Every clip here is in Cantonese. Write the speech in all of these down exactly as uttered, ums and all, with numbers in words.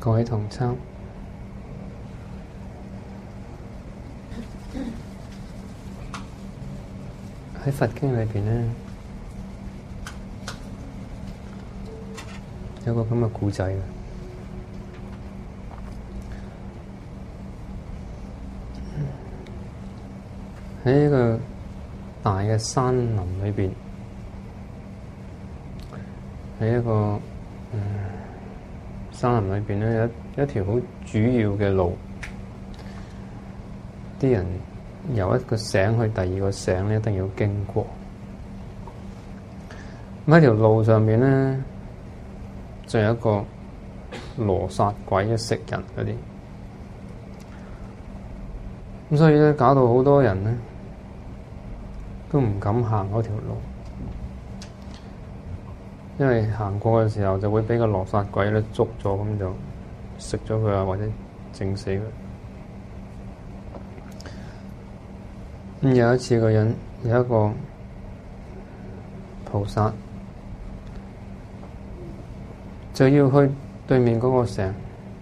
各位同參，喺佛經裏邊咧，有個咁嘅故仔嘅。喺一個大嘅山林裏邊，喺一個嗯山林裏邊咧，有一條好主要嘅路，啲人由一個省去第二個省咧，一定要經過。咁喺條路上邊咧，就有一個羅剎鬼嘅食人嗰啲，咁所以咧搞到好多人咧都唔敢行嗰條路，因為行過嘅時候就會俾個羅剎鬼咧捉咗，咁就食咗佢啊，或者整死佢。咁有一次個人有一個菩薩就要去對面嗰個城，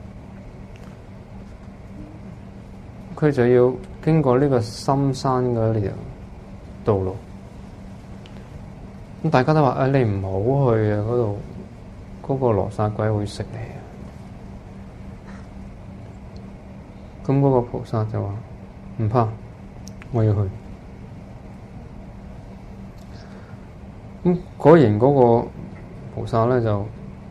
佢就要經過呢個深山嗰條道路。咁大家都話：啊，你唔好去啊！嗰度嗰個羅剎鬼會食你啊！咁嗰個菩薩就話：唔怕，我要去。咁果然嗰個菩薩咧就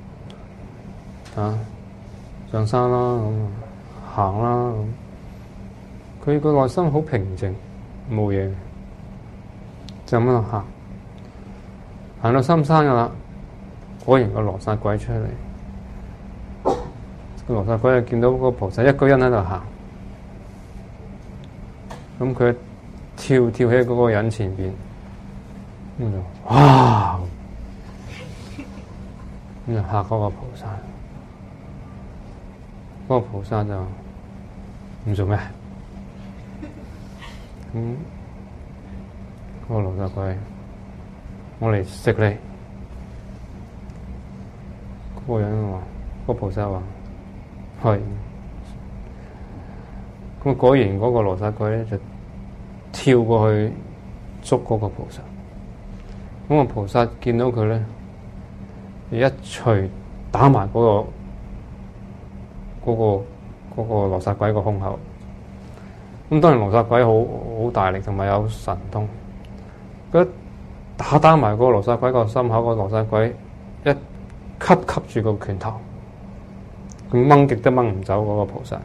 啊上山啦，咁行啦，咁佢個內心好平靜，冇嘢，就咁樣行。行到深山噶啦，果然個羅剎鬼出嚟。個羅剎鬼就見到嗰個菩薩一個人喺度行，咁佢跳跳喺嗰個人前邊，咁就哇！咁就嚇嗰個菩薩。嗰個菩薩就唔做咩？咁嗰個羅剎鬼，我嚟食你。嗰個人話，嗰個菩薩話係。咁果然嗰個羅剎鬼咧就跳過去捉嗰個菩薩。咁個菩薩見到佢咧，一錘打埋嗰個嗰個嗰個羅剎鬼個胸口。咁當然羅剎鬼好好大力同埋有神通，佢打打埋嗰個羅剎鬼個心口，個羅剎鬼一吸吸住個拳頭，佢掹極都掹唔走嗰個菩薩。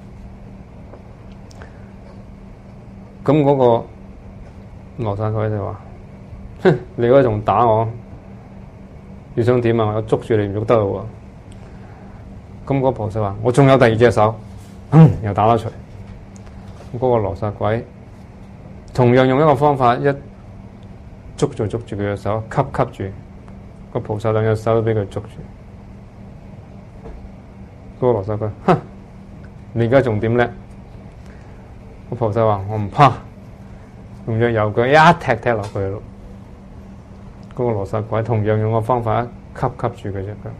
咁嗰個羅剎鬼就話：哼，你嗰仲打我？你想點啊？我捉住你唔喐得咯喎！咁嗰個菩薩話：我仲有第二隻手，嗯，又打得除。咁嗰個羅剎鬼同樣用一個方法，一捉住捉住佢嘅手，吸吸住個菩薩兩隻手都俾佢捉住。嗰個羅剎鬼，哼，你而家仲點叻？個菩薩話：我唔怕，用隻右腳一踢踢落去咯。嗰個羅剎鬼同樣用個方法，一吸吸住佢隻腳。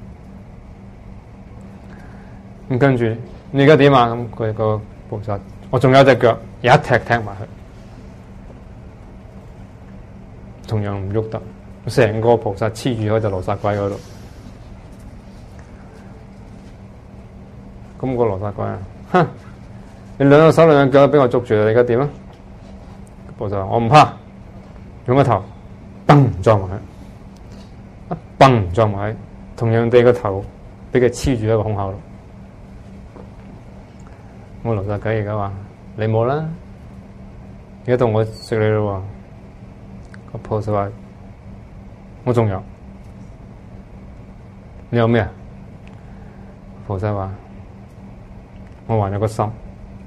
咁跟住你而家點啊？咁佢個菩薩，我仲有隻腳，一踢踢埋去，同樣唔喐得。成個菩薩黐住喺隻羅剎鬼嗰度。咁個羅剎鬼啊，哼！你兩個手兩隻腳俾我捉住，你而家點啊？菩薩話：我唔怕，用個頭，嘣撞埋去，一嘣撞埋去，同樣地個頭俾佢黐住喺個胸口度。我羅剎鬼而家話：你冇啦，而家到我食你咯喎。個菩薩話：我仲有，你有咩啊？菩薩話：我還有個心。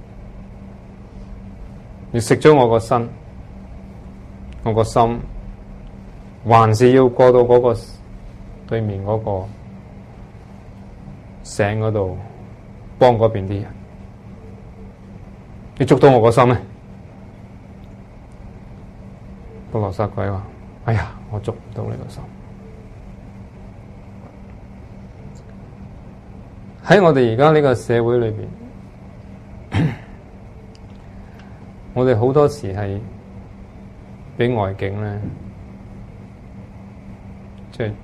你食咗我個身，我個心還是要過到嗰個對面嗰個省嗰度幫嗰邊啲人。你捉到我個心咩？個羅剎鬼話：哎呀，我捉唔到你個心。 喺我哋而家呢個社會裏邊，我哋好多時係俾外境咧，即係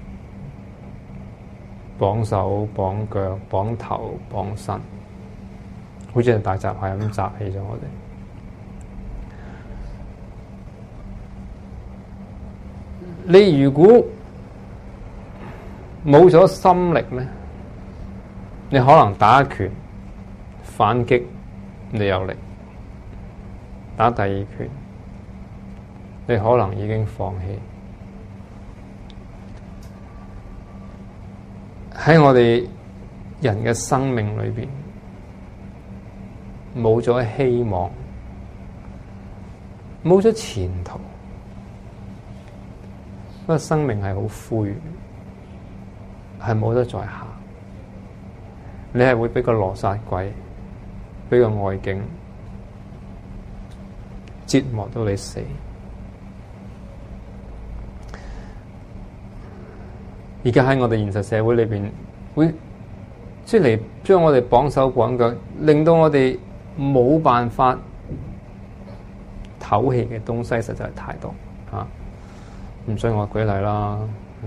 綁手、綁腳、綁頭、綁身，好似係大閘蟹咁紮起咗我哋。你如果冇咗心力咧，你可能打一拳反擊你有力，打第二拳你可能已經放棄。喺我哋人嘅生命裏邊，冇咗希望，冇咗前途，嗰個生命係好灰，係冇得再行。你係會俾個羅剎鬼，俾個外境折磨到你死。而家喺我哋現實社會裏邊，會即係嚟將我哋綁手綁腳，令到我哋冇辦法唞氣嘅東西實在係太多嚇。唔需要我舉例啦，嗯，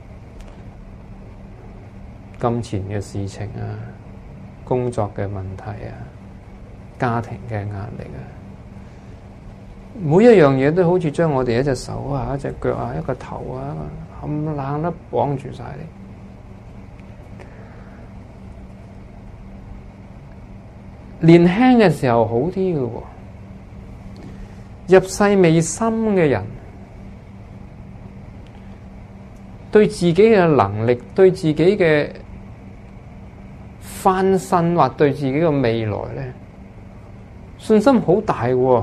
金錢嘅事情啊，工作嘅問題啊，家庭嘅壓力啊，每一樣嘢都好似將我哋一隻手啊、一隻腳啊、一個頭啊，冚唪唥都綁住晒你。年輕嘅時候好啲嘅喎，入世未深嘅人，對自己嘅能力、對自己嘅翻身或對自己嘅未來咧，信心好大喎，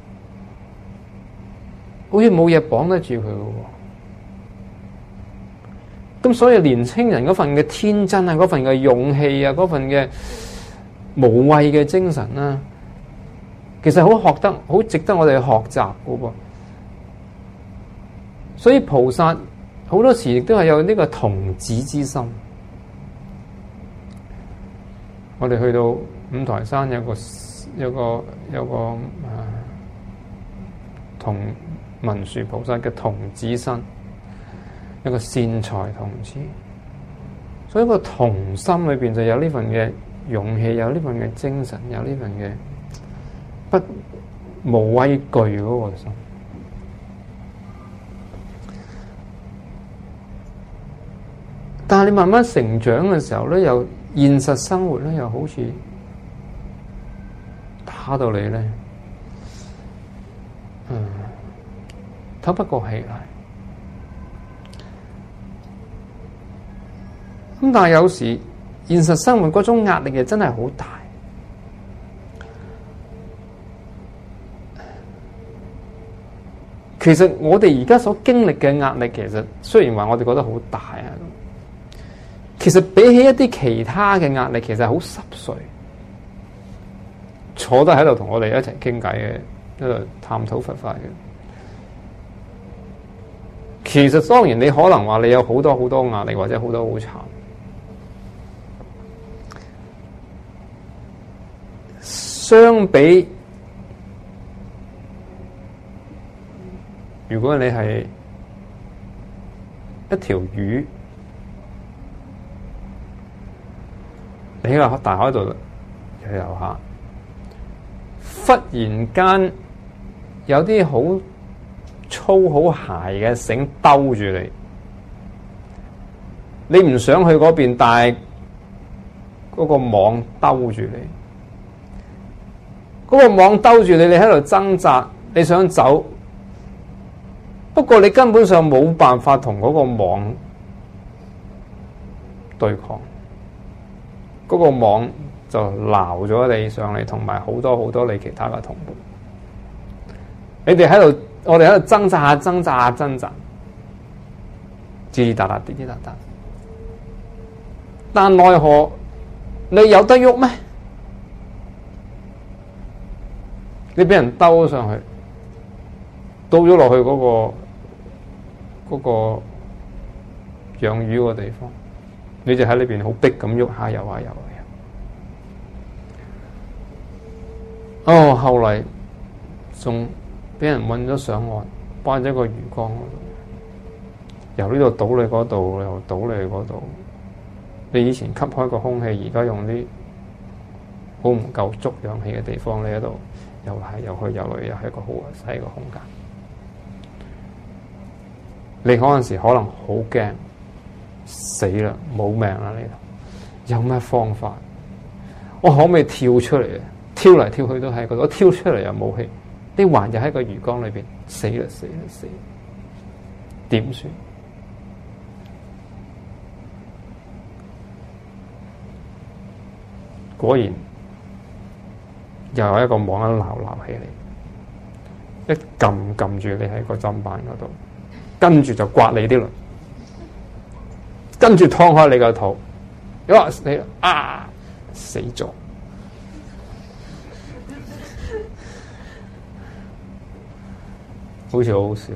好似冇嘢綁得住佢嘅喎。咁所以年青人嗰份嘅天真啊，嗰份嘅勇氣啊，嗰份嘅無畏嘅精神啊，其實好學得，好值得我哋去學習嘅喎。所以菩薩好多時亦都係有呢個童子之心。我哋去到五台山有個有個有個啊同文殊菩薩嘅童子身，一個善財童子。所以個童心裏邊就有呢份嘅勇氣，有呢份嘅精神，有呢份嘅不無畏懼嗰個心。但係你慢慢成長嘅時候咧，又現實生活咧，又好似打到你咧，嗯，透不過氣嚟。咁但係有時現實生活嗰種壓力又真係好大。其實我哋而家所經歷嘅壓力，其實雖然話我哋覺得好大啊，其實比起一啲其他嘅壓力，其實好濕碎。坐低喺度同我哋一齊傾偈嘅，喺度探討佛法嘅。其實當然你可能話你有好多好多壓力，或者好多好慘。相比，如果你係一條魚，你喺個大海度游游下，忽然間有啲好粗好鞋嘅繩兜住你，你唔想去嗰邊，但係嗰個網兜住你，嗰個網兜住你，你喺度掙扎，你想走，不過你根本上冇辦法同嗰個網對抗，嗰個網就撈咗你上嚟，同埋好多好多你其他嘅同伴。你哋喺度，我哋喺度掙扎下、掙扎下、掙扎，滴滴答答、滴滴答答。但奈何你有得喐咩？你俾人兜上去，倒咗落去嗰個嗰個養魚個地方，你就喺裏邊好逼咁喐下、游下、游下。 哦，後嚟仲俾人揾咗上岸，擺咗個魚缸嗰度，由呢度倒你嗰度，又倒你嗰度。你以前吸開個空氣，而家用啲好唔夠足氧氣嘅地方，你喺度又係又去又嚟，又係一個好細嘅空間。你嗰陣時可能好驚，死啦，冇命啦！呢度有咩方法？我可唔可以跳出嚟？跳嚟跳去都係嗰度，我跳出嚟又冇氣，啲環又喺個魚缸裏邊，死啦死啦死！點算？果然又有一個網一撈撈起嚟，一撳撳住你喺個砧板嗰度，跟住就刮你啲輪，跟住劏開你個肚，哇死啊死咗！好似好好笑，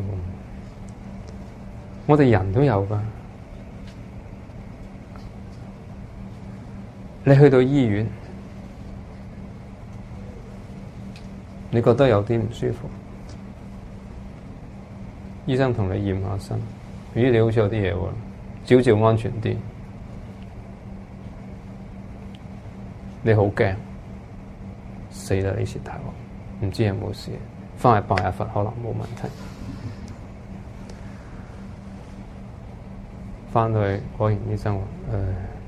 我哋人都有噶。你去到醫院，你覺得有啲唔舒服，醫生同你驗下身，咦，你好似有啲嘢喎，照照安全啲。你好驚，死啦！呢次大鑊，唔知有冇事，翻去拜下佛可能冇問題。翻到去果然醫生話：誒、呃，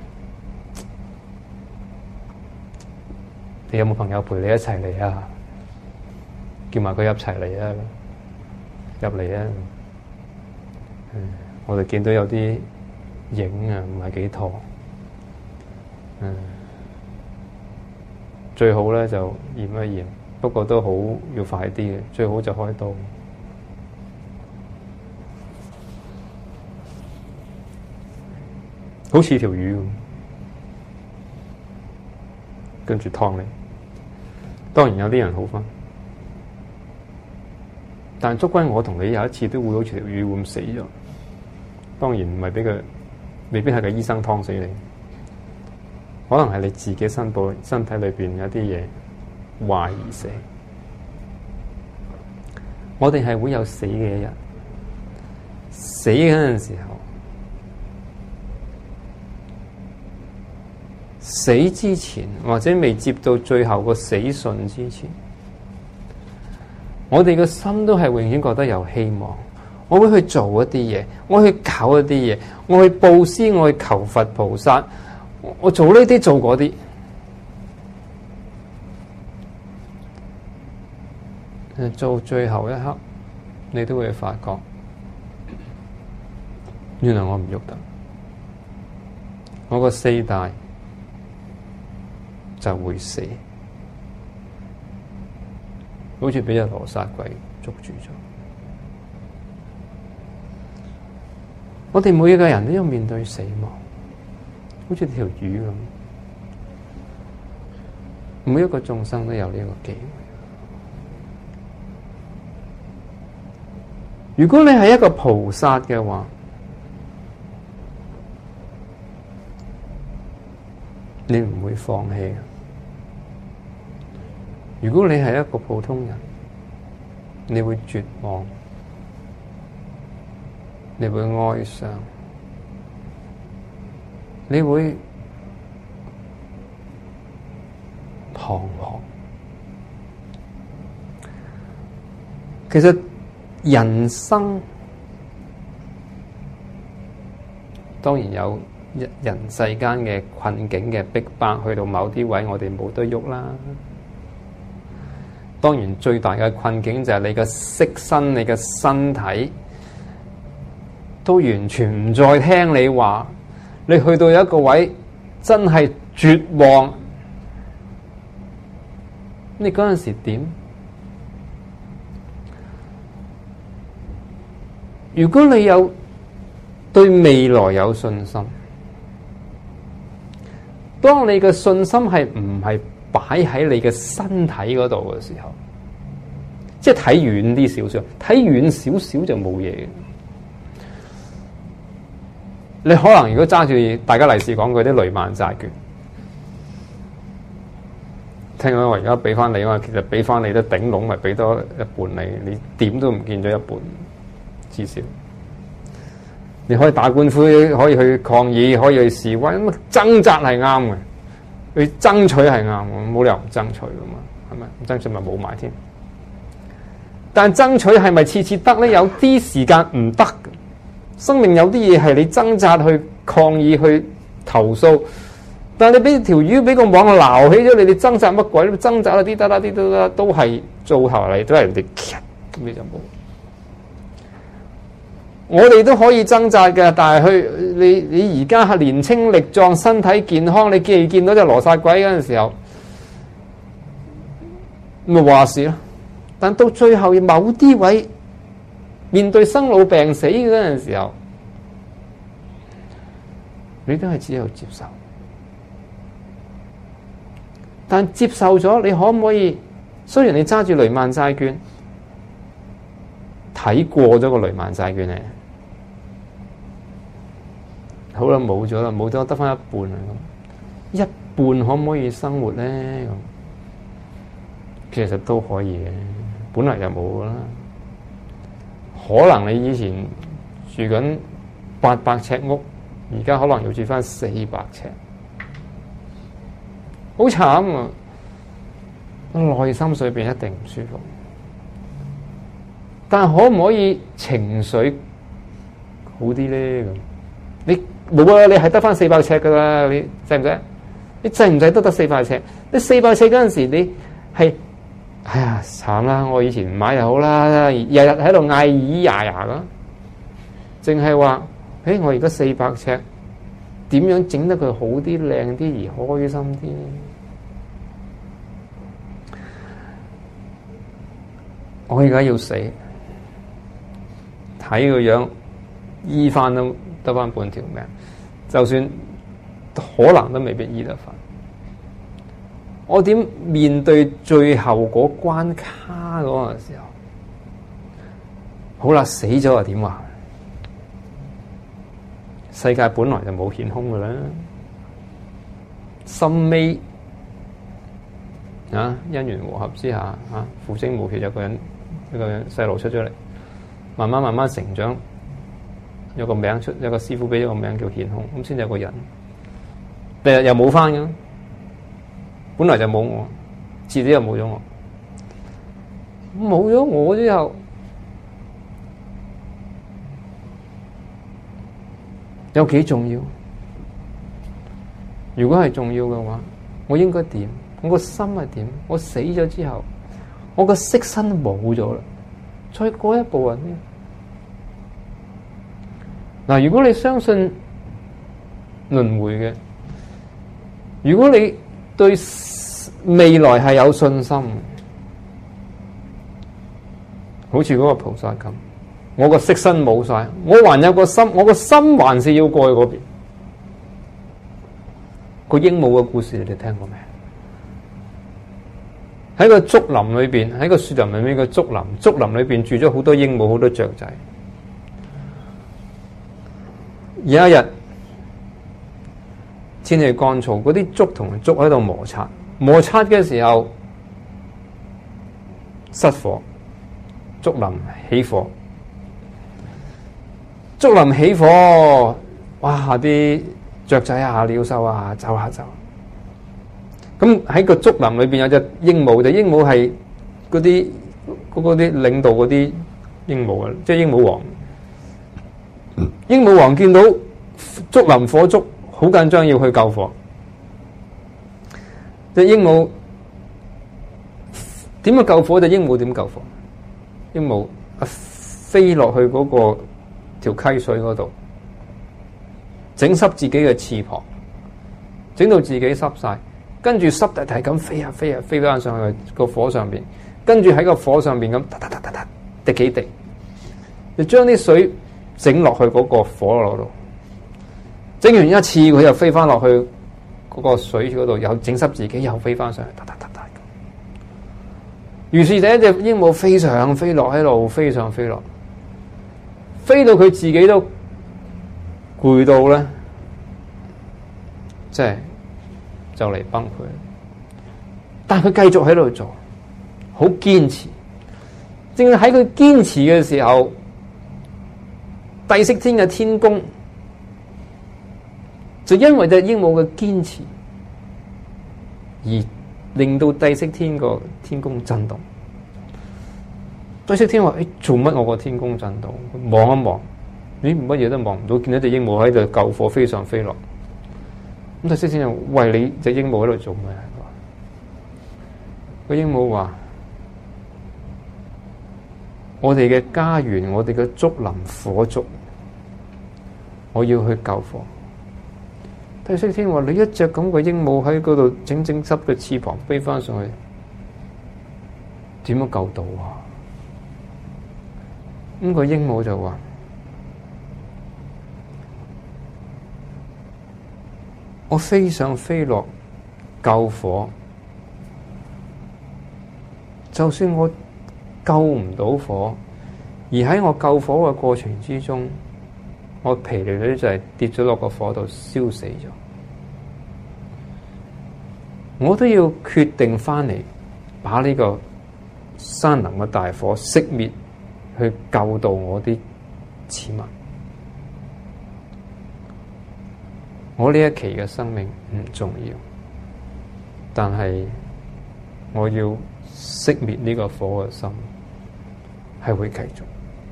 你有冇朋友陪你一齊嚟啊？叫埋佢一齊嚟啊！入嚟啊！嗯，我哋見到有啲影啊，唔係幾妥。嗯，最好咧就驗一驗，不過都好要快啲嘅，最好就開刀。好似條魚咁，跟住劏你。當然有啲人好返，但祝君我同你有一次都會好似條魚咁死咗。當然唔係俾佢，未必係個醫生劏死你，可能係你自己身部身體裏邊有啲嘢壞而死。我哋係會有死嘅一日，死嗰陣時候，死之前或者未接到最後個死訊之前，我哋個心都係永遠覺得有希望。我會去做一啲嘢，我去搞一啲嘢，我去布施，我去求佛菩薩，我做呢啲做嗰啲。做最後一刻，你都會發覺，原來我唔喐得，我個四大就會死，好似俾隻羅剎鬼捉住咗。我哋每一個人都要面對死亡，好似條魚咁。每一個眾生都有呢個機會。如果你係一個菩薩嘅話，你唔會放棄。如果你係一個普通人，你會絕望，你會哀傷，你會彷徨。其實人生當然有人世間嘅困境嘅逼迫，去到某啲位我哋冇得喐啦。當然最大嘅困境就係你嘅色身、你嘅身體都完全唔再聽你話，你去到一個位真係絕望，你嗰陣時點？如果你有對未來有信心，當你嘅信心係唔係擺喺你嘅身體嗰度嘅時候，即係睇遠啲少少，睇遠少少就冇嘢。你可能如果揸住大家利是講句啲雷曼債券， 聽講我而家俾翻你啊嘛，其實俾翻你都頂籠，咪俾多一半你，你點都唔見咗一半，至少你可以打官司，可以去抗議，可以去示威，咁掙扎係啱嘅，去爭取係啱嘅，冇理由唔爭取噶嘛，係咪？唔爭取咪冇埋添。但爭取係咪次次得咧？有啲時間唔得，生命有啲嘢係你掙扎去抗議去投訴。但係你俾條魚俾個網撈起咗，你哋掙扎乜鬼？掙扎啦啲得啦啲得啦，都係做頭嚟，都係人哋咁你就冇。我哋都可以掙扎嘅，但係去你你而家係年青力壯、身體健康，你既然見到隻羅剎鬼嗰陣時候，咪話事咯。但到最後某啲位面對生老病死嗰陣時候，你都係只有接受。但接受咗，你可唔可以？雖然你揸住雷曼債券，睇過咗個雷曼債券嚟，好啦，冇咗啦，冇咗得翻一半啦。咁一半可唔可以生活咧？咁其實都可以嘅，本來就冇噶啦。可能你以前住緊八百尺屋，而家可能要住翻四百尺。好慘啊！內心裏邊一定唔舒服，但係可唔可以情緒好啲咧？咁你冇啊！你係得翻四百尺噶啦，你制唔制？你制唔制都得四百尺？你四百尺嗰陣時，你係哎呀慘啦！我以前唔買又好啦，日日喺度嗌咿呀呀噶，淨係話誒，我而家四百尺，點樣整得佢好啲、靚啲而開心啲？我而家要死，睇個樣醫翻都得翻半條命，就算可能都未必醫得翻。我點面對最後嗰關卡嗰個時候？好啦，死咗又點話？世界本來就冇顯空噶啦，心尾啊因緣和合之下啊，父精母血有個人。一個細路出咗嚟，慢慢慢慢成長，有個名出，有個師傅俾咗個名叫顯空，咁先有個人。第日又冇翻嘅，本來就冇我，自己又冇咗我，冇咗我之後，有幾重要？如果係重要嘅話，我應該點？我個心係點？我死咗之後。我個色身冇咗啦，再過一步啊！嗱，如果你相信輪迴嘅，如果你對未來係有信心，好似嗰個菩薩咁，我個色身冇晒，我還有個心，我個心還是要過去嗰邊。個鸚鵡嘅故事你哋聽過未？喺個竹林裏邊，喺個樹林裏面嘅竹林，竹林裏邊住咗好多鸚鵡，好多雀仔。有一日天氣乾燥，嗰啲竹同竹喺度摩擦，摩擦嘅時候失火，竹林起火，竹林起火，哇！啲雀仔啊、鳥獸啊走下走。咁喺個竹林裏邊有隻鸚鵡，就鸚鵡係嗰啲嗰啲領導嗰啲鸚鵡啊，即係鸚鵡王。鸚鵡王見到竹林火燭，好緊張要去救火。隻鸚鵡點樣救火？隻鸚鵡點救火？鸚鵡啊飛落去嗰個條溪水嗰度，整濕自己嘅翅膀，整到自己濕晒。跟住濕地地咁飛啊飛啊飛翻上去個火上邊，跟住喺個火上邊咁嗒嗒嗒嗒嗒滴幾滴，就將啲水整落去嗰個火爐度。整完一次，佢又飛翻落去嗰個水嗰度，又整濕自己，又飛翻上去，嗒嗒嗒嗒。於是第一隻鸚鵡飛上飛落喺度，飛上飛落，飛到佢自己都攰到咧，即係。就嚟崩潰， 但佢繼續喺度做，好堅持。正喺佢堅持嘅時候，帝釋天嘅天宮就因為隻鸚鵡嘅堅持，而令到帝釋天個天宮震動。帝釋天話：誒，做乜我個天宮震動？望一望，咦，乜嘢都望唔到，見到隻鸚鵡喺度救火飛上飛落。咁帝釋天就喂，你隻鸚鵡喺度做咩？個鸚鵡話：我哋嘅家園，我哋嘅竹林火燭，我要去救火。帝釋天話：你一隻咁嘅鸚鵡喺嗰度整整濕嘅翅膀飛翻上去，點樣救到啊？咁個鸚鵡就話：我飛上飛落救火，就算我救唔到火，而喺我救火嘅過程之中，我疲累嗰啲就係跌咗落個火度燒死咗，我都要決定翻嚟把呢個山林嘅大火熄滅，去救到我啲子民。我呢一期嘅生命唔重要，但係我要熄滅呢個火嘅心係會繼續。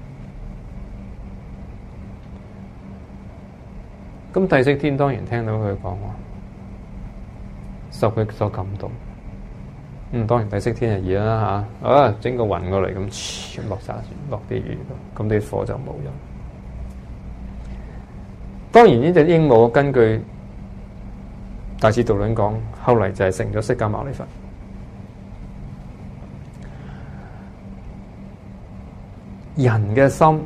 咁帝釋天當然聽到佢講話，受佢所感動。咁當然帝釋天就熱啦吓，啊整個雲過嚟咁落晒落啲雨，咁啲火就冇咗。當然呢隻鸚鵡根據大智度論講，後嚟就係成咗釋迦牟尼佛。人嘅心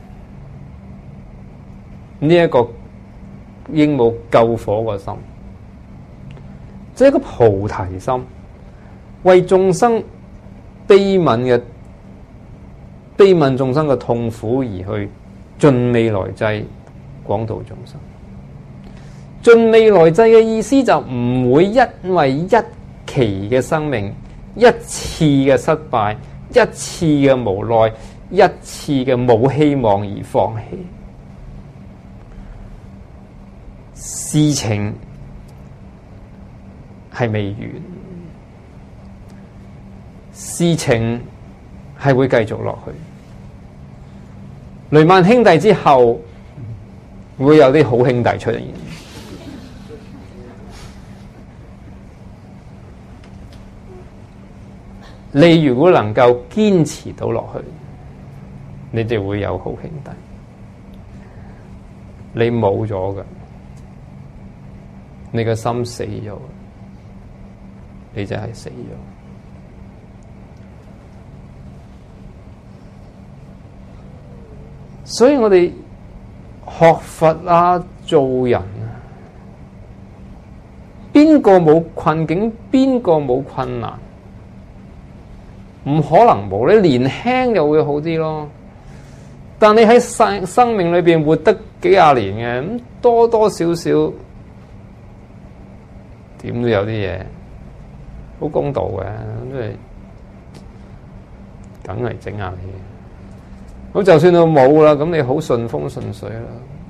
呢一個鸚鵡救火個心，即係一個菩提心，為眾生悲憫嘅悲憫眾生嘅痛苦而去盡未來際廣度眾生。盡未來際嘅意思就唔會因為一期嘅生命、一次嘅失敗、一次嘅無奈、一次嘅冇希望而放棄。事情係未完，事情係會繼續落去。雷曼兄弟之後會有啲好兄弟出現。你如果能夠堅持到落去，你就會有好兄弟。你冇咗嘅，你個心死咗，你就係死咗。所以我哋學佛啊，做人啊，邊個冇困境，邊個冇困難？唔可能冇，你年輕就會好啲咯。但你喺生生命裏邊活得幾廿年嘅，咁多多少少點都有啲嘢好公道嘅，即係梗係整下你。咁就算到冇啦，咁你好順風順水啦，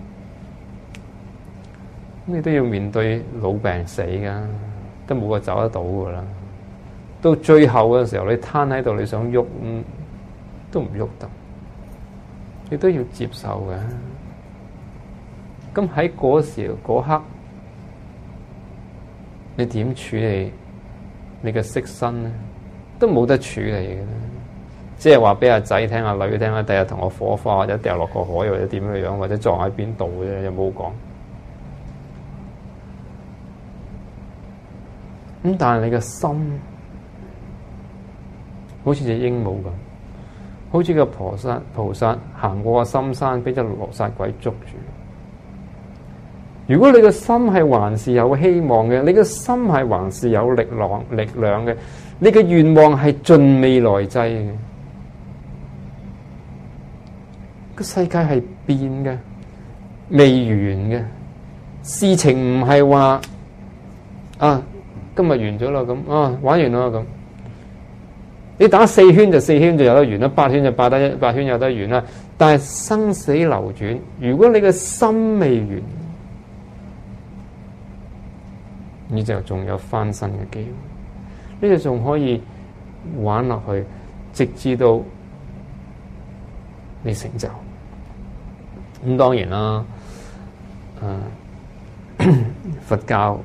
咁你都要面對老病死噶，都冇個走得到噶啦。到最後嘅時候，你攤喺度，你想喐，嗯，都唔喐得，你都要接受嘅。咁喺嗰時嗰刻，你點處理你嘅色身咧？都冇得處理嘅，即係話俾阿仔聽、阿女聽啦，第日同我火化或者掉落個海，或者點樣樣，或者撞喺邊度嘅，有冇講？咁但係你嘅心，好似隻鸚鵡咁，好似個菩薩菩薩行過個深山，俾隻羅剎鬼捉住。如果你個心係還是有希望嘅，你個心係還是有力量力量嘅，你嘅願望係盡未來際嘅。個世界係變嘅，未完嘅。事情唔係話啊今日完咗啦咁，啊玩完啦咁。你打四圈就四圈就有得完啦，八圈就八得八圈有得完啦。但係生死流轉，如果你嘅心未完，你就仲有翻身嘅機會，呢就仲可以玩落去，直至到你成就。咁當然啦，誒、啊、佛教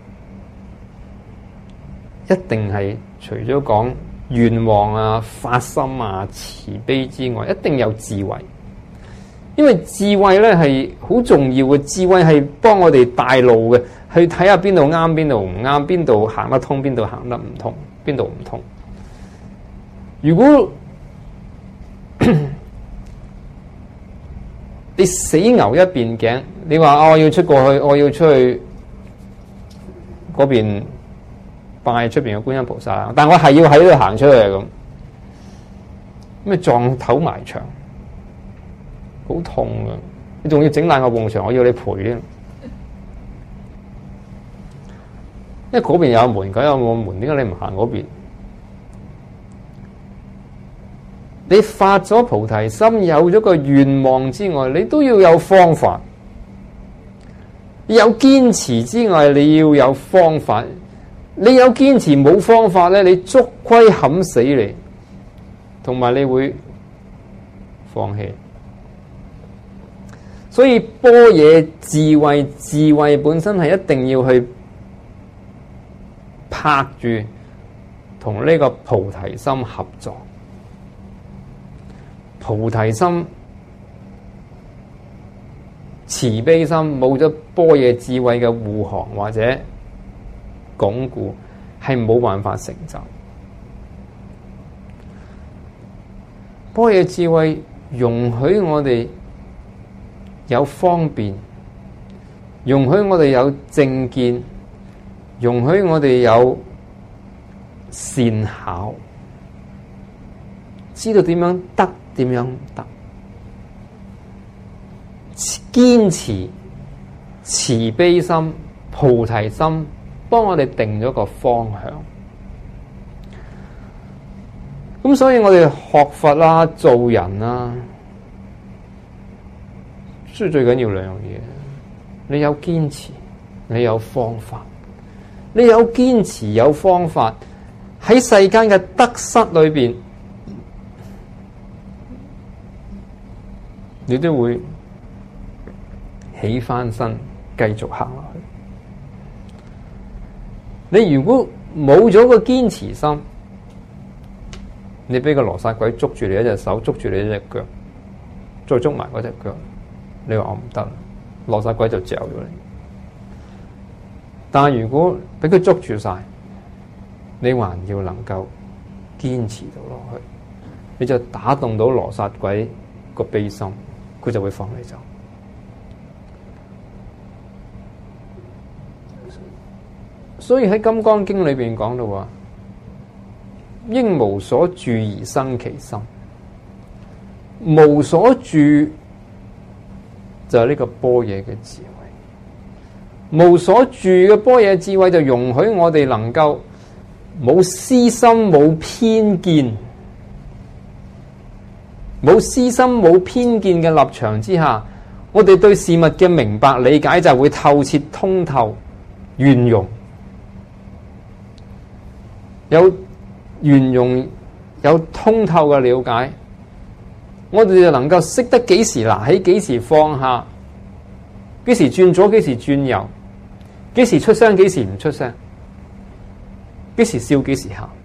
一定係除咗講願望啊、發心啊、慈悲之外，一定有智慧。因為智慧咧係好重要嘅，智慧係幫我哋帶路嘅，去睇下邊度啱，邊度唔啱，邊度行得通，邊度行得唔通，邊度唔通。如果你死牛一邊頸，你話、哦、我要出過去，我要出去嗰邊拜出邊嘅觀音菩薩，但我係要喺度行出去咁，咩撞頭埋牆，好痛啊！你仲要整爛個埲牆，我要你賠啊！因為嗰邊有門，嗰有個門，點解你唔行嗰邊？你發咗菩提心，有咗個願望之外，你都要有方法。有堅持之外，你要有方法。你有堅持冇方法咧，你捉龜冚死你，同埋你會放棄。所以般若智慧，智慧本身係一定要去拍住同呢個菩提心合作。菩提心、慈悲心冇咗般若智慧嘅護航或者鞏固，係冇辦法成就。般若智慧容許我哋有方便，容許我哋有正見，容許我哋有善巧，知道點樣得，點樣唔得，堅持慈悲心、菩提心，幫我哋定咗個方向。咁所以我哋學佛啦、做人啦，所以最緊要兩樣嘢：你有堅持，你有方法。你有堅持，有方法，喺世間嘅得失裏邊，你都會起翻身，繼續行落去。你如果冇咗個堅持心，你俾個羅剎鬼捉住你一隻手，捉住你一隻腳，再捉埋嗰隻腳，你話我唔得，羅剎鬼就嚼咗你。但係如果俾佢捉住晒，你還要能夠堅持到落去，你就打動到羅剎鬼個悲心，佢就會放你走。所以喺《金剛經》裏邊講到話，應無所住而生其心，無所住就係呢個般若嘅智慧。無所住嘅般若智慧就容許我哋能夠冇私心、冇偏見、冇私心、冇偏見嘅立場之下，我哋對事物嘅明白理解就會透徹通透、圓融，有圓融、有通透嘅了解，我哋就能夠識得幾時拿起、幾時放下，幾時轉左、幾時轉右，幾時出聲，幾時唔出聲，幾時笑，幾時喊。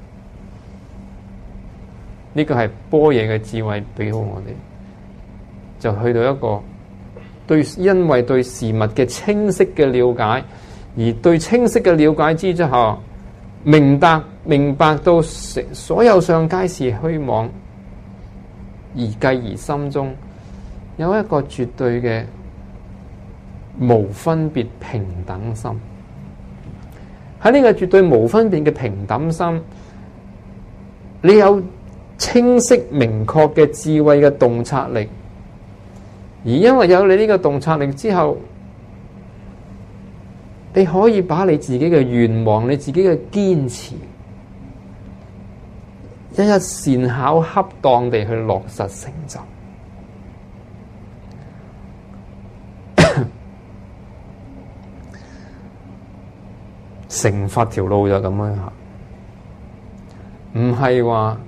呢個係般若嘅智慧俾好我哋，就去到一個對，因為對事物嘅清晰嘅了解，而對清晰嘅了解之後，明白明白到所有上皆是虛妄，而繼而心中有一個絕對嘅無分別平等心。喺呢個絕對無分別嘅平等心，你有清晰明確嘅智慧嘅洞察力，而因為有你呢個洞察力之後， 你可以把你自己嘅願望、你自己嘅堅持，一一善巧恰當地去落實成就。成佛條路就咁樣行，唔係話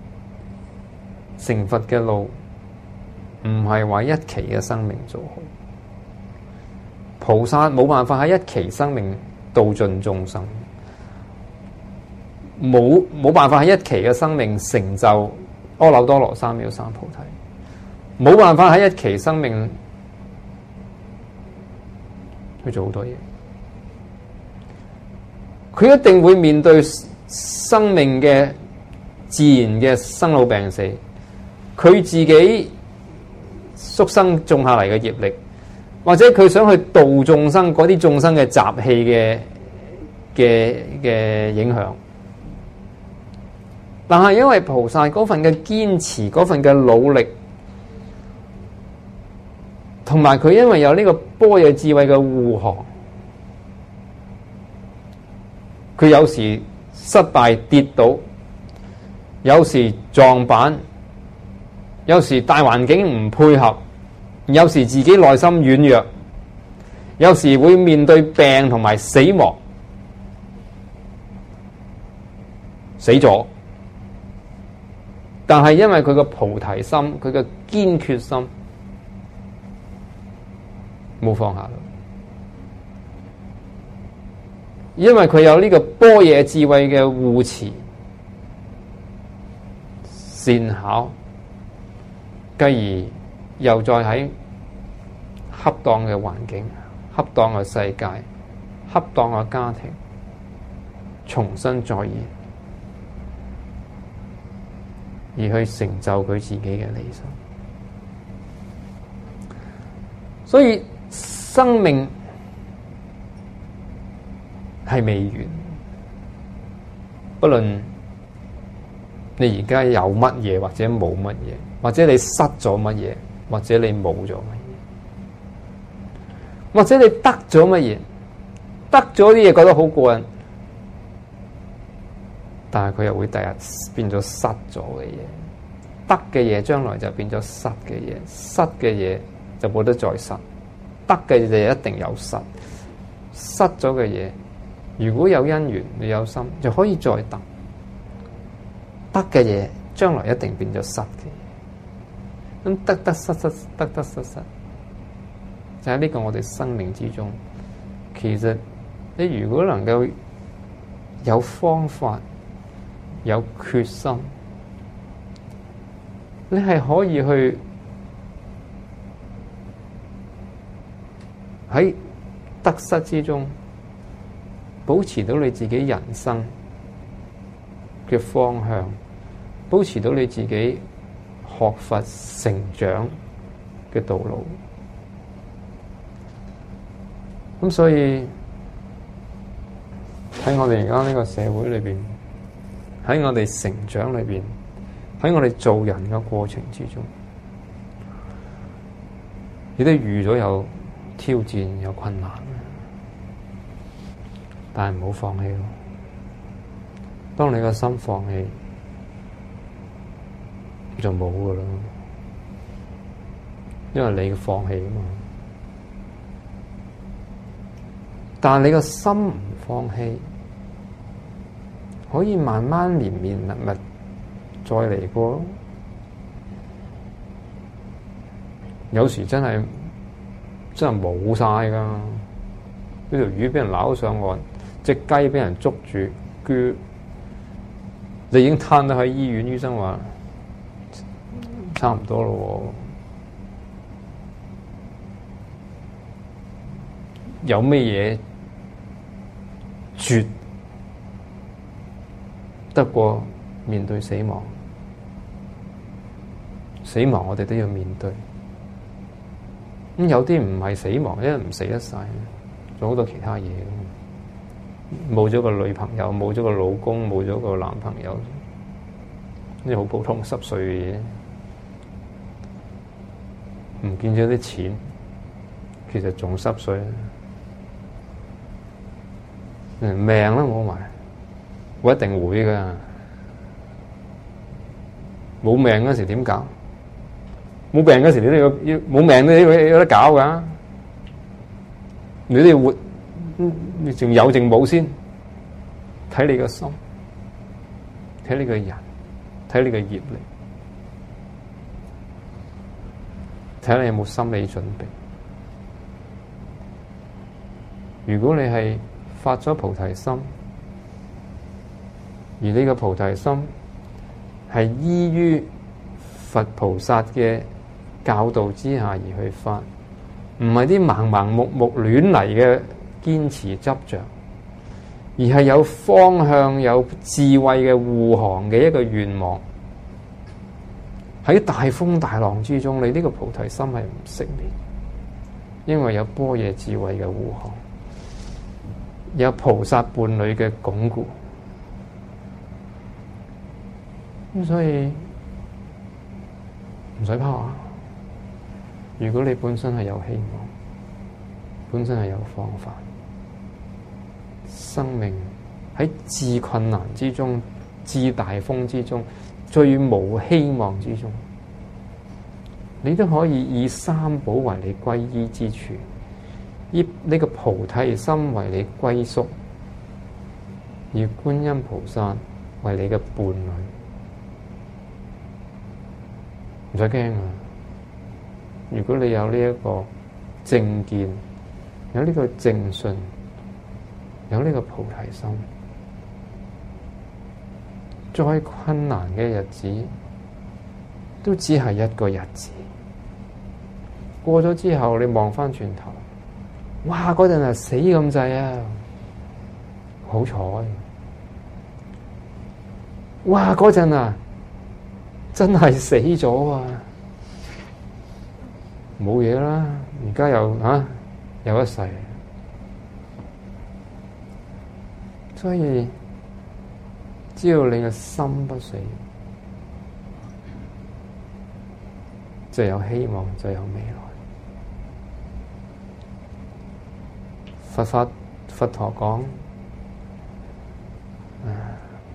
成佛嘅路，唔係話一期嘅生命做好。菩薩冇辦法喺一期生命度盡眾生，冇冇辦法喺一期嘅生命成就阿耨多羅三藐三菩提，冇辦法喺一期生命去做好多嘢。佢一定會面對生命嘅自然嘅生老病死，佢自己宿生種下嚟嘅業力，或者佢想去度眾生嗰啲眾生嘅習氣嘅嘅嘅影響。但係因為菩薩嗰份嘅堅持，嗰份嘅努力，同埋佢因為有呢個般若智慧嘅護航，佢有時失敗跌倒，有時撞板，有時大環境唔配合，有時自己內心軟弱，有時會面對病同埋死亡，死咗。但係因為佢個菩提心，佢嘅堅決心，冇放下。因為佢有呢個般若智慧嘅護持善巧，繼而又再喺恰當嘅環境、恰當嘅世界、恰當嘅家庭重新再現，而去成就佢自己嘅理想。所以生命係未完，不論你而家有乜嘢或者冇乜嘢，或者你失咗乜嘢，或者你冇咗乜嘢，或者你得咗乜嘢，得咗啲嘢覺得好過癮，但係佢又會第日變咗失咗嘅嘢，得嘅嘢將來就變咗失嘅嘢，失嘅嘢就冇得再失，得嘅嘢就一定有失，失咗嘅嘢，如果有因緣，你有心就可以再得。得嘅嘢將來一定變咗失嘅嘢。咁得得失失，得得失失，就喺呢個我哋生命之中。其實你如果能夠有方法、有決心，你係可以去喺得失之中保持到你自己人生嘅方向，保持到你自己學佛成長嘅道路。咁所以喺我哋而家呢個社會裏邊，喺我哋成長裏邊，喺我哋做人嘅過程之中，亦都遇咗有挑戰、有困難，但係唔好放棄咯。當你個心放棄，就冇噶啦，因為你嘅放棄啊嘛。但係你個心唔放棄，可以慢慢綿綿密密再嚟過咯。有時真係真係冇晒噶，呢條魚俾人撈上岸，隻雞俾人捉住鋸，你已經攤到喺醫院，醫生話差唔多咯。有咩嘢絕得過面對死亡？死亡我哋都要面對。咁有啲唔係死亡，因為唔死得晒，做好多其他嘢。冇咗個女朋友，冇咗個老公，冇咗個男朋友，呢啲好普通濕碎嘅嘢。唔見咗啲錢，其實仲濕碎。 命都冇埋，我一定會噶。冇命嗰時點搞？冇病嗰時你都要要冇命都要有得搞噶。你都要活，你仲有定冇先？睇你個心，睇你個人，睇你個業力，睇下你有冇心理準備。如果你係發咗菩提心，而呢個菩提心係依於佛菩薩嘅教導之下而去發，唔係啲盲盲目目亂嚟嘅堅持執着，而係有方向、有智慧嘅護航嘅一個願望。喺大風大浪之中，你呢個菩提心係唔熄滅，因為有般若智慧嘅護航，有菩薩伴侶嘅鞏固。咁所以唔使怕。如果你本身係有希望，本身係有方法，生命喺至困難之中、至大風之中、最無希望之中，你都可以以三寶為你歸依之處，以呢個菩提心為你歸宿，以觀音菩薩為你嘅伴侶。唔使驚啊！如果你有呢一個正見，有呢個正信，有呢個菩提心，再困難嘅日子都只係一個日子。過咗之後，你望翻轉頭，哇！嗰陣係死咁滯啊！好彩！哇！嗰陣啊！真係死咗啊！冇嘢啦，而家又啊有一世，所以只要你嘅心不死，就有希望，就有未來。佛法佛陀講，啊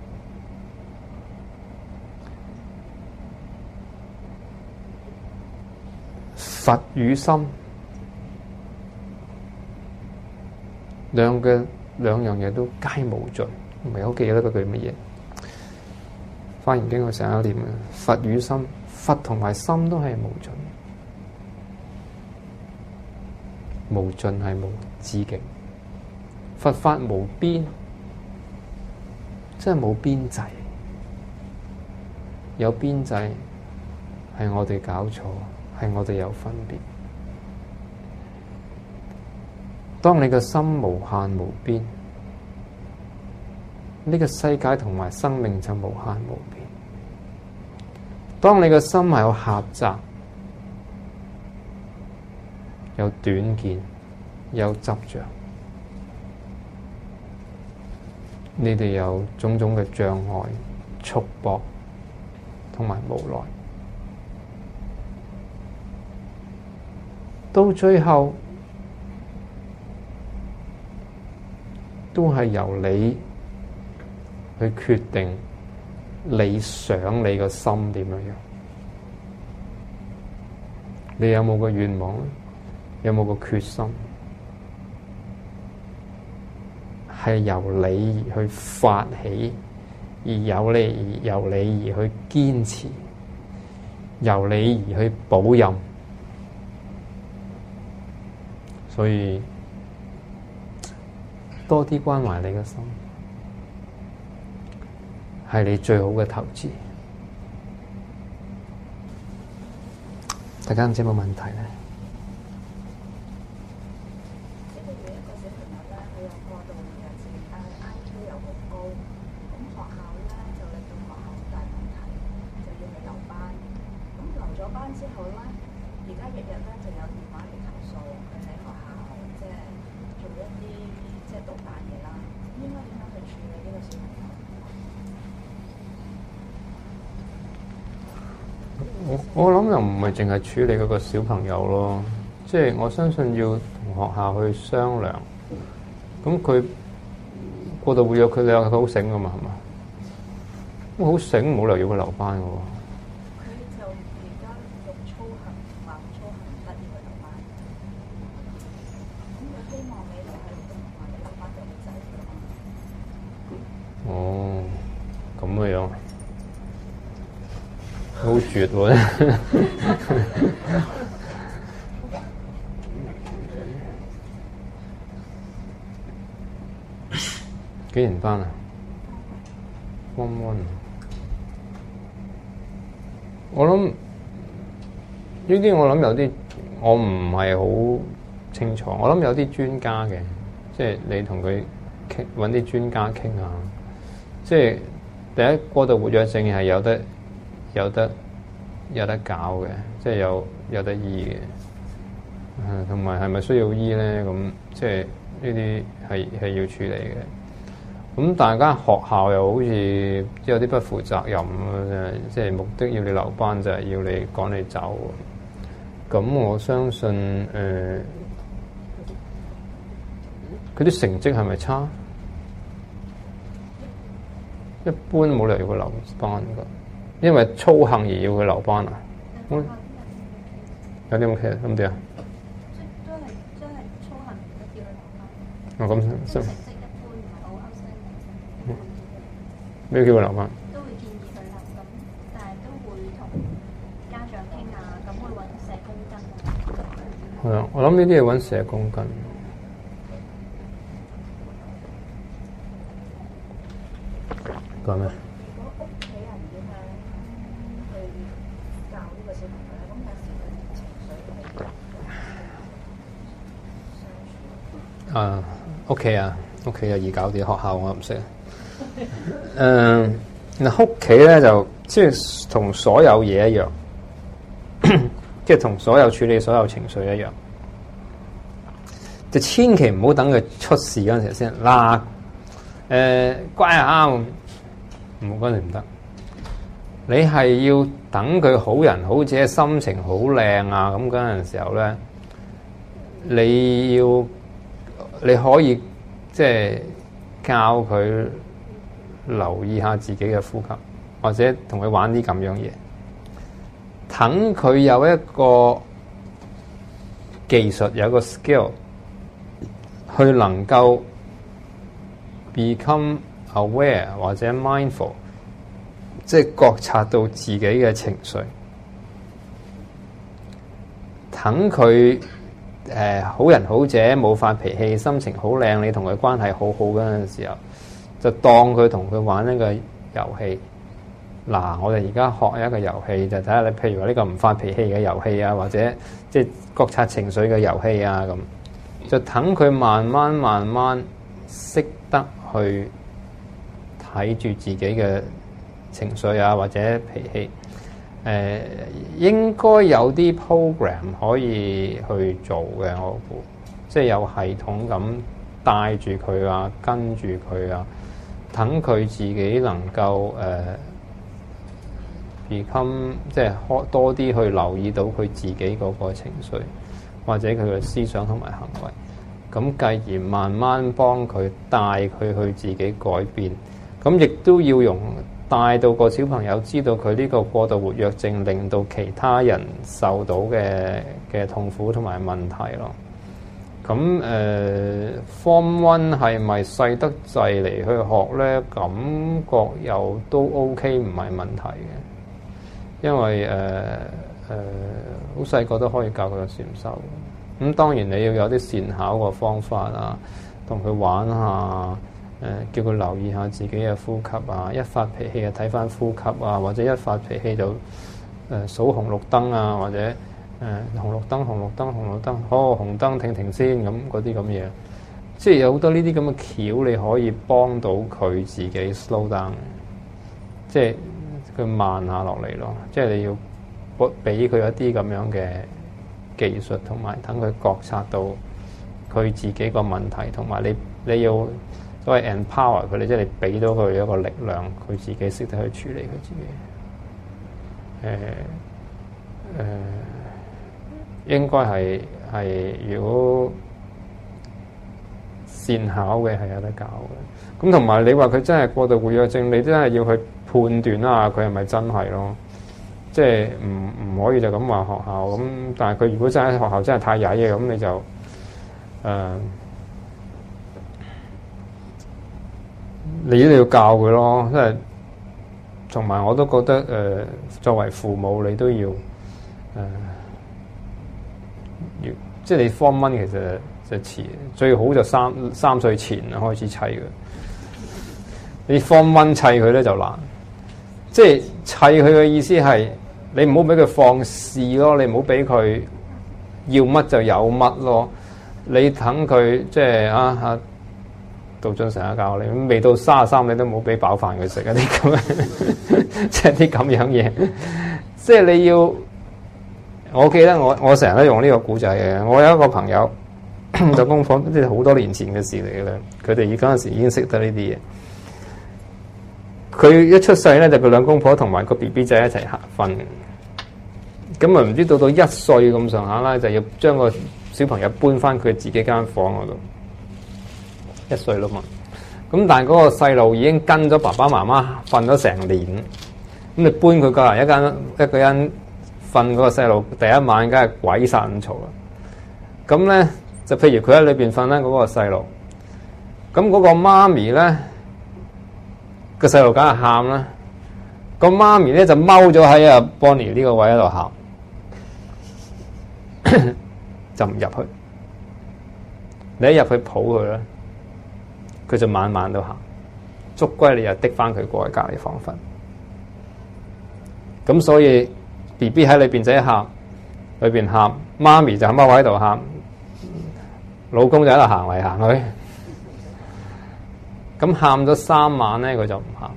佛與心兩嘅兩樣嘢都皆無盡，唔係好記得嗰句乜嘢。華嚴經我成日念嘅佛與心，佛同埋心都係無盡，無盡係無止境，佛法無邊，真係冇邊際，有邊際係我哋搞錯。係我哋有分別。當你個心無限無邊，呢個世界同埋生命就無限無邊。當你個心係有狹窄、有短見、有執着，你哋有種種嘅障礙、束縛同埋無奈。到最後都係由你去決定，你想你個心點樣樣？你有冇個願望咧？有冇個決心？係由你而去發起，而由你而由你而去堅持，由你而去保任。所以多啲關懷你嘅心，係你最好嘅投資。大家唔知有冇問題咧？ 即係譬如一個小朋友咧，佢有過度嘅自愛 I Q 又好高，咁學校咧就令到學校好大問題，就要佢留班。咁留咗班之後咧，而家日日咧就有電話嚟投訴佢喺學校即係做一啲即係搗蛋嘢啦。應該點樣去處理呢個小朋友？ 我我諗又唔係淨係處理嗰個小朋友咯，即係我相信要同學校去商量。咁佢過度活躍，佢哋佢好醒噶嘛，係嘛？咁好醒，冇理由要佢留班嘅喎。 佢就而家用操行話操行唔得，要佢留班。咁佢希望你就係同埋你留班就會走㗎嘛。 哦，咁嘅樣，好絕喎！幾年班啊 ？Form One。我諗呢啲，我諗有啲，我唔係好清楚。我諗有啲專家嘅，即係你同佢傾，揾啲專家傾下。即係第一，過度活躍症係有得有得有得搞嘅，即係有有得醫嘅。誒，同埋係咪需要醫咧？咁即係呢啲係係要處理嘅。咁大家學校又好似有啲不負責任啊！即係目的要你留班，就係要你趕你走。咁我相信誒，佢啲成績係咪差？一般冇理由要佢留班㗎，因為操行而要佢留班啊！嗯、有啲咁嘅咁點啊？ 即係都係都係操行唔得叫佢留班。 哦咁， 成績一般唔係好歐星。 咩叫佢留班？ 都會建議佢留咁，但係都會同家長傾下，咁會揾社工跟啊。 係啊，我諗呢啲係揾社工跟。講咩？ 如果屋企人點樣去教呢個小朋友咧？咁有時佢情緒係相處。 啊，屋企啊，屋企又易搞啲，學校我唔識。誒，嗱屋企咧就即係同所有嘢一樣，即係同所有處理所有情緒一樣，就千祈唔好等佢出事嗰陣時先嗱。誒、呃，乖啊，唔好嗰陣唔得。你係要等佢好人好姐，心情好靚啊，咁嗰陣時候咧，你要你可以即係教佢留意下自己嘅呼吸，或者同佢玩啲咁樣嘢，等佢有一個技術，有一個 skill，去能夠 become aware 或者 mindful，即係覺察到自己嘅情緒，等佢誒好人好姐，冇發脾氣，心情好靚，你同佢關係好好嗰陣時候，就當佢同佢玩一個遊戲。嗱，我哋而家學一個遊戲，就睇下你，譬如話呢個唔發脾氣嘅遊戲啊，或者即係覺察情緒嘅遊戲啊，咁就等佢慢慢慢慢識得去睇住自己嘅情緒啊，或者脾氣。誒、呃、應該有啲 program 可以去做嘅，我估即係有系統咁帶住佢啊，跟住佢啊，等佢自己能夠誒、呃、become 即係多多啲去留意到佢自己嗰個情緒，或者佢嘅思想同埋行為，咁繼而慢慢幫佢帶佢去自己改變，咁亦都要用。帶到個小朋友知道佢呢個過度活躍症令到其他人受到嘅嘅痛苦同埋問題咯。咁誒、呃、Form One 係咪細得滯嚟去學咧？感覺又都 OK，唔係問題嘅。因為誒誒好細個都可以教佢個禪修。咁當然你要有啲善巧嘅方法啊，同佢玩下。誒、呃、叫佢留意下自己嘅呼吸啊，一發脾氣就睇翻呼吸啊，或者一發脾氣就誒、呃、數紅綠燈啊，或者誒、呃、紅綠燈紅綠燈紅綠燈，哦紅燈停停先，咁嗰啲咁嘢，即係有好多呢啲咁嘅橋，你可以幫到佢自己 slow down，即係佢慢下落嚟咯，即係你要俾佢一啲咁樣嘅技術，同埋等佢覺察到佢自己個問題，同埋你你要。都係 empower 佢哋，即係你俾到佢一個力量，佢自己識得去處理佢自己。誒、呃、誒、呃，應該係係如果善巧嘅係有得教嘅。咁同埋你話佢真係過度活躍症，你真係要去判斷啦，佢係咪真係咯？即係唔唔可以就咁話學校咁。但係佢如果真係喺學校真係太曳嘅，咁你就誒、呃，你一定要教佢咯。即係同埋我都覺得誒、呃，作為父母你都要誒、呃，要即係你 form one其實就遲，最好就三三歲前開始砌佢。你 form one砌佢咧就難，即係砌佢嘅意思係你唔好俾佢放肆咯，你唔好俾佢要乜就有乜咯。你等佢即係啊啊，杜俊成日教你，未到三十三你都唔好俾飽飯佢食啊！啲咁樣，即係啲咁樣嘢，即係你要。我記得我我成日都用呢個古仔嘅。我有一個朋友做功課，即係好多年前嘅事嚟嘅啦。佢哋而家嗰陣時已經識得呢啲嘢。佢一出世咧，就佢兩公婆同埋個 B B 仔一齊瞓。咁啊，唔知到到一歲咁上下啦，就要將個小朋友搬翻佢自己間房嗰度。一歲啦嘛。咁但係嗰個細路已經跟咗爸爸媽媽瞓咗成年。咁你搬佢過嚟一間一個人瞓嗰個細路，第一晚梗係鬼殺咁嘈啦。咁咧就譬如佢喺裏邊瞓咧，嗰個細路，咁嗰個媽咪咧，個細路梗係喊啦。個媽咪咧就踎咗喺阿 Bonnie 呢個位喺度喊，就唔入去。你一入去抱佢咧，佢就晚晚都喊。捉歸你又滴翻佢過去隔離房瞓。咁所以 B B 喺裏邊仔喊，裏邊喊，媽咪就踎喺度喊，老公就喺度行嚟行去。咁喊咗三晚咧，佢就唔喊。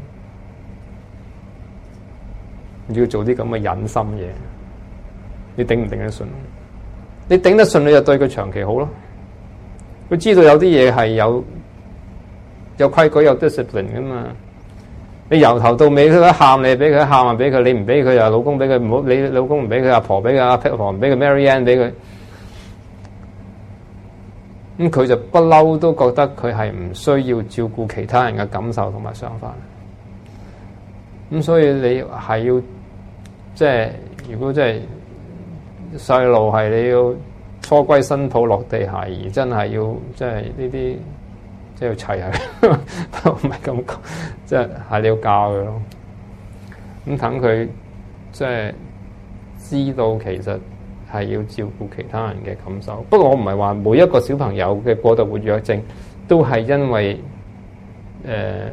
要做啲咁嘅忍心嘢，你頂唔頂得順？你頂得順，你就對佢長期好咯。佢知道有啲嘢係有有規矩有 discipline 噶嘛。你由頭到尾佢一喊，你俾佢喊啊，俾佢，你唔俾佢又老公俾佢，唔好你老公唔俾佢，阿婆俾佢，阿婆唔俾佢 Marianne 俾佢。咁佢就不嬲都覺得佢係唔需要照顧其他人嘅感受同埋想法。咁所以你係要即係，如果即係細路係你要初歸新抱落地下，而真係要即係呢啲即係要砌下，唔係咁講，即係係你要教佢咯。咁等佢即係知道其實係要照顧其他人嘅感受。不過我唔係話每一個小朋友嘅過度活躍症都係因為誒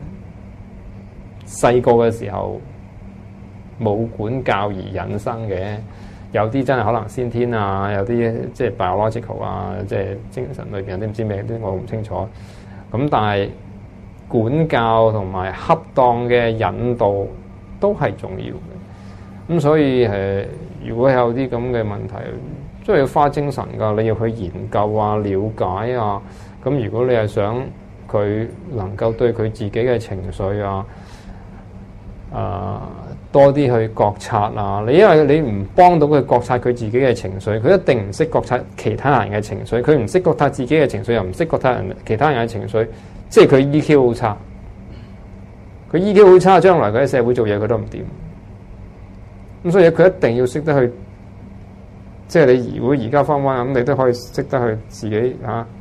細個嘅時候冇管教而引生嘅。有啲真係可能先天啊，有啲即係 biological 啊，即係精神裏邊有啲唔知咩啲，我唔清楚。咁但係管教同埋恰當嘅引導都係重要嘅。咁所以誒，如果有啲咁嘅問題，都係要花精神㗎。你要去研究啊、了解啊。咁如果你係想佢能夠對佢自己嘅情緒啊，啊、呃、多啲去覺察啊。你因為你唔幫到佢覺察佢自己嘅情緒，佢一定唔識覺察其他人嘅情緒。佢唔識覺察自己嘅情緒，又唔識覺察人其他人嘅情緒，即係佢 E Q 好差。佢 E Q 好差，將來佢喺社會做嘢佢都唔掂。咁所以佢一定要識得去，即係你如果而家翻翻咁，你都可以識得去自己嚇，誒、啊、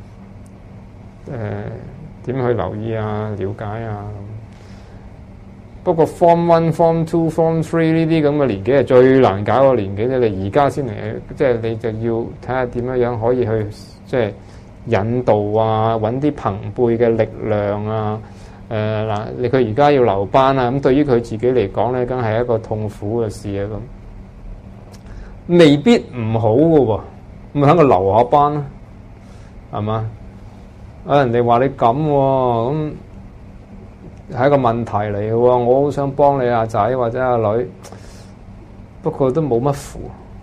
點、呃、去留意啊、了解啊。不過 Form One、Form Two、Form Three 呢啲咁嘅年紀係最難搞嘅年紀咧。你而家先嚟，即係你就要睇下點樣樣可以去即係引導啊，揾啲朋輩嘅力量啊。誒、呃、嗱，你佢而家要留班啊，咁對於佢自己嚟講咧，梗係一個痛苦嘅事啊。咁未必唔好嘅喎，咁咪喺度留下班啦，係嘛？啊，人哋話你咁喎，咁係一個問題嚟嘅喎。我好想幫你阿仔或者阿女，不過都冇乜符。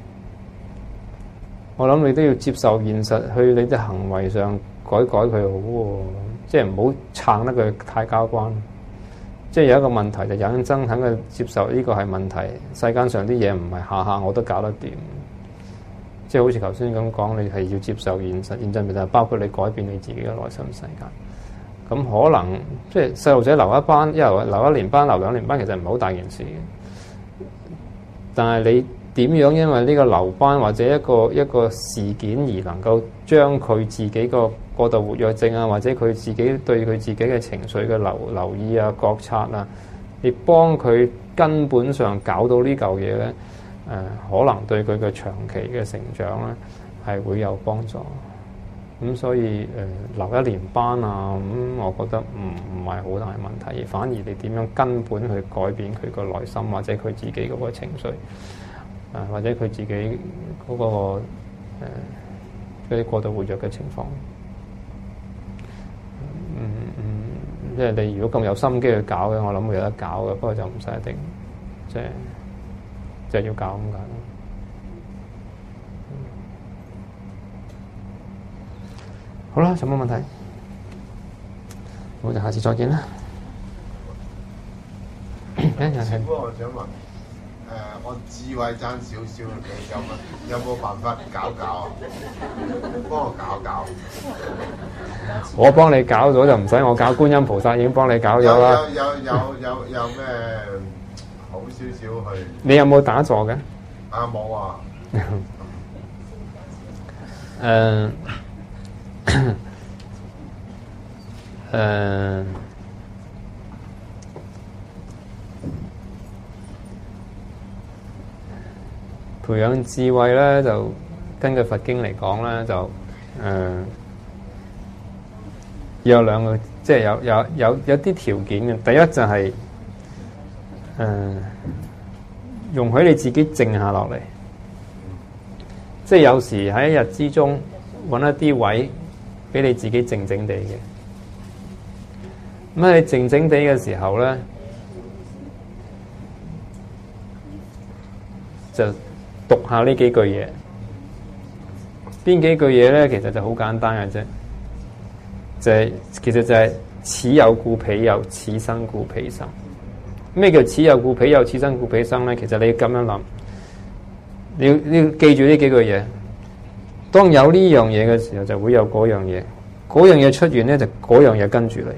我諗你都要接受現實，去你啲行為上改改佢好喎。即係唔好撐得佢太交關，即係有一個問題就忍爭，等佢接受呢個係問題。世間上啲嘢唔係下下我都搞得掂， 即係好似頭先咁講，你係要接受現實現真面目，包括你改變你自己嘅內心世界。咁可能即係細路仔留一班，一留留一年班，留兩年班，其實唔係好大件事嘅。但係你點樣因為呢個留班或者一個一個事件而能夠將佢自己個過度活躍症啊，或者佢自己對佢自己嘅情緒嘅留留意啊、覺察啊，你幫佢根本上搞到呢嚿嘢咧，誒、呃、可能對佢嘅長期嘅成長咧係會有幫助。咁所以誒、呃、留一年班啊，咁、嗯、我覺得唔唔係好大問題，反而你點樣根本去改變佢個內心或者佢自己嗰個情緒。啊，或者佢自己嗰、那個誒嗰啲過度活躍嘅情況，嗯嗯，即係你如果咁有心機去搞嘅，我諗會有得搞嘅，不過就唔使一定，即係即係要搞咁解。好啦，有冇問題？好，就下次再見啦。 師傅，我想問。誒、呃，我智慧爭少少，你有乜有冇辦法搞搞啊？幫我搞搞。 我幫你搞咗就唔使我搞，觀音菩薩已經幫你搞咗啦。 有有有有有咩好少少去？ 你有冇打坐嘅？ 啊，冇啊。 誒誒。培養智慧咧，就根據佛經嚟講咧，就誒、呃、有兩個，即係有有有有啲條件嘅。第一就係、是、誒、呃、容許你自己靜下落嚟，即係有時喺一日之中揾一啲位俾你自己靜靜地嘅。咁喺你靜靜地嘅時候咧，就讀下呢幾句嘢，邊幾句嘢咧？其實就好簡單嘅啫，就係、是、其實就係此有故彼有，此生故彼生。咩叫此有故彼有，此生故彼生咧？其實你要咁樣諗，你要你要記住呢幾句嘢。當有呢樣嘢嘅時候，就會有嗰樣嘢，嗰樣嘢出現咧，就嗰樣嘢跟住你。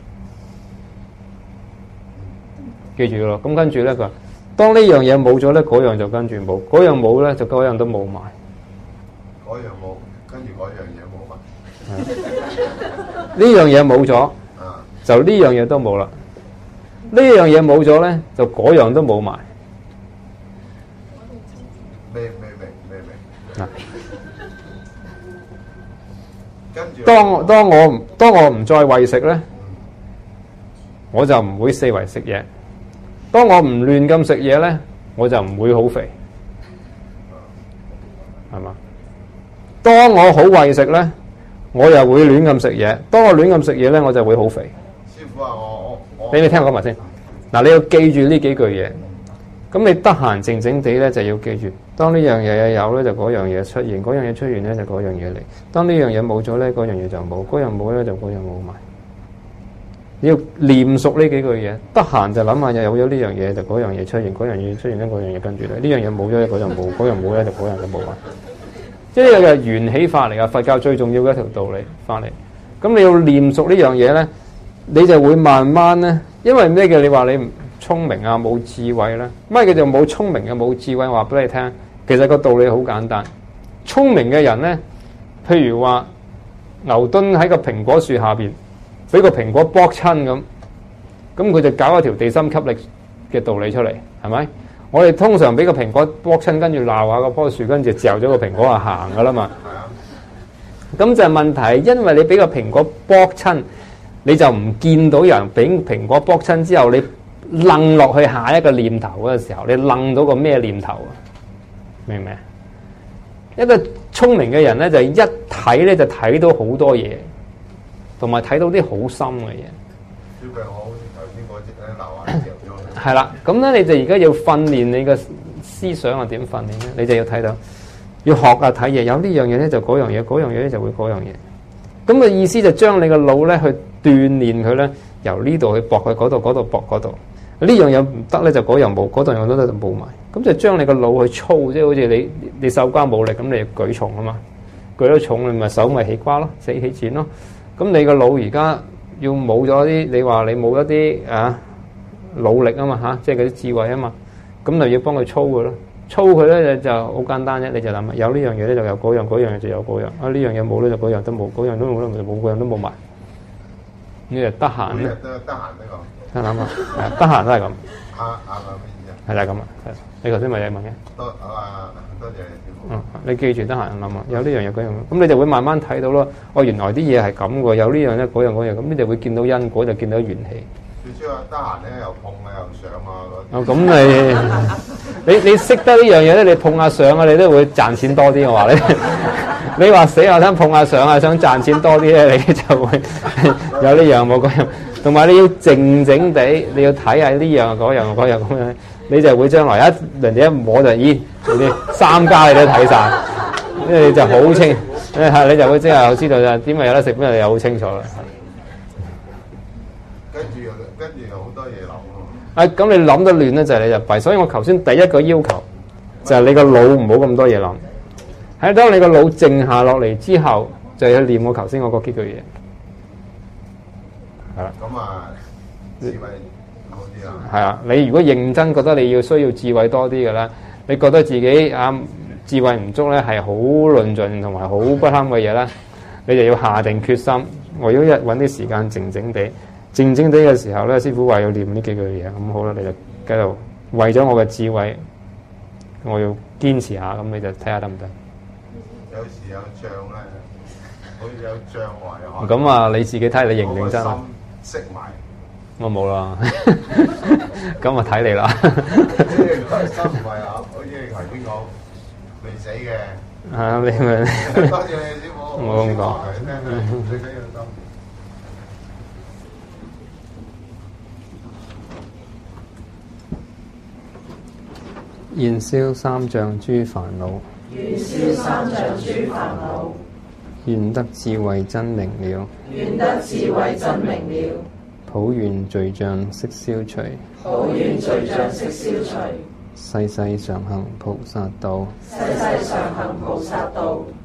記住咯，咁跟住咧佢話。當呢樣嘢冇咗咧，嗰樣就跟住冇；嗰樣冇咧，就嗰樣都冇埋。 嗰樣冇，跟住嗰樣嘢冇埋。 呢樣嘢冇咗，就呢樣嘢都冇啦。呢樣嘢冇咗咧，就嗰樣都冇埋。 明明明明明。嗱，跟住。 當當我當我唔再餵食咧，我就唔會四圍食嘢。當我唔亂咁食嘢咧，我就唔會好肥，係嘛？當我好餵食咧，我又會亂咁食嘢。當我亂咁食嘢咧，我就會好肥。 師傅啊，我我我， 你你聽我講埋先。嗱，你要記住呢幾句嘢。咁你得閒靜靜地咧，就要記住。當呢樣嘢有咧，就嗰樣嘢出現；嗰樣嘢出現咧，就嗰樣嘢嚟。當呢樣嘢冇咗咧，嗰樣嘢就冇；嗰樣冇咧，就嗰樣冇埋。你要念熟呢幾句嘢，得閒就諗下，有咗呢樣嘢就嗰樣嘢出現，嗰樣嘢出現咧，嗰樣嘢跟住你。呢樣嘢冇咗咧，嗰樣冇；嗰樣冇咧，就嗰樣就冇埋。即係呢個係緣起法嚟噶，佛教最重要嘅一條道理翻嚟。咁你要念熟呢樣嘢咧，你就會慢慢咧，因為咩叫你話你唔聰明啊，冇智慧咧？乜叫做冇聰明嘅冇智慧？話俾你聽，其實個道理好簡單。聰明嘅人咧，譬如話牛頓喺個蘋果樹下邊。俾個蘋果剝親咁，咁佢就搞一條地心吸力嘅道理出嚟，係咪？我哋通常俾個蘋果剝親，跟住鬧下嗰棵樹，跟住嚼咗個蘋果就行噶啦嘛。咁就係問題，因為你俾個蘋果剝親，你就唔見到人俾蘋果剝親之後，你愣落去下一個念頭嗰個時候，你愣到個咩念頭啊？明唔明？一個聰明嘅人咧，就一睇咧就睇到好多嘢。同埋睇到啲好深嘅嘢。 小病我好似頭先嗰隻咧鬧下嚼咗。 係啦，咁咧你就而家要訓練你嘅思想啊，點訓練咧？你就要睇到，要學啊睇嘢。有呢樣嘢咧就嗰樣嘢，嗰樣嘢咧就會嗰樣嘢。咁嘅意思就將你個腦咧去鍛鍊佢咧，由呢度去駁去嗰度，嗰度駁嗰度。呢樣嘢唔得咧就嗰樣冇，嗰樣嘢都得就冇埋。 咁就將你個腦去操，即係好似你你手瓜冇力，咁你要舉重啊嘛，舉得重你咪手咪起瓜咯，死起錢咯。咁你個腦而家要冇咗啲，你話你冇一啲啊努力啊嘛嚇，即係嗰啲智慧啊嘛，咁就要幫佢操佢咯。操佢咧就就好簡單啫，你就諗有呢樣嘢咧就有嗰樣，嗰樣就有嗰樣。啊呢樣嘢冇咧就嗰樣都冇，嗰樣都冇咧就冇，嗰樣都冇埋。你就得閒咧， 都得閒呢個。 得諗啊，係得閒都係咁。 啊啊咩意思啊？ 係就係咁啊，係。你頭先咪有問嘅？ 多啊多謝你師傅。 嗯，你記住得閒諗啊，有呢樣嘢嗰樣，咁你就會慢慢睇到咯。哦，原來啲嘢係咁喎，有呢樣咧，嗰樣嗰樣，咁你就會見到因果，就見到緣起。 最主要得閒咧又碰啊又上啊嗰啲。 哦，咁你你你識得呢樣嘢咧，你碰下上啊，你都會賺錢多啲。我話你，你話死下想碰下上啊，想賺錢多啲咧，你就會有呢樣冇嗰樣。同埋你要靜靜地，你要睇下呢樣嗰樣嗰樣咁樣，你就會將來一人哋一摸就咦，你三家你都睇晒，因為你就好清，誒你就會即係知道就點解有得食，邊又好清楚啦。 跟住又跟住又好多嘢諗咯。 啊，咁你諗得亂咧就係你就弊，所以我頭先第一個要求就係你個腦唔好咁多嘢諗。喺當你個腦靜下落嚟之後，就要念我頭先我嗰幾句嘢。係啦。 咁啊，智慧好啲啦。 係啊，你如果認真覺得你要需要智慧多啲嘅咧，你覺得自己啊智慧唔足咧，係好論盡同埋好不堪嘅嘢咧，你就要下定決心，我要一揾啲時間靜靜地。靜靜地嘅時候咧，師傅話要念呢幾句嘢，咁好啦，你就繼續為咗我嘅智慧，我要堅持下，咁你就睇下得唔得？ 有時有障咧，好似有障礙。 咁啊，你自己睇下你認唔認真啊？ 心識埋， 我冇啦，咁啊睇你啦。 即係個心唔係啊，好似你頭先講未死嘅。 啊，你咪多謝你師傅。 我咁講。 最緊要心。 燃燒三障諸煩惱， 燃燒三障諸煩惱， 願得智慧真明了， 願得智慧真明了， 普願罪障悉消除， 普願罪障悉消除， 世世常行菩薩道， 世世常行菩薩道。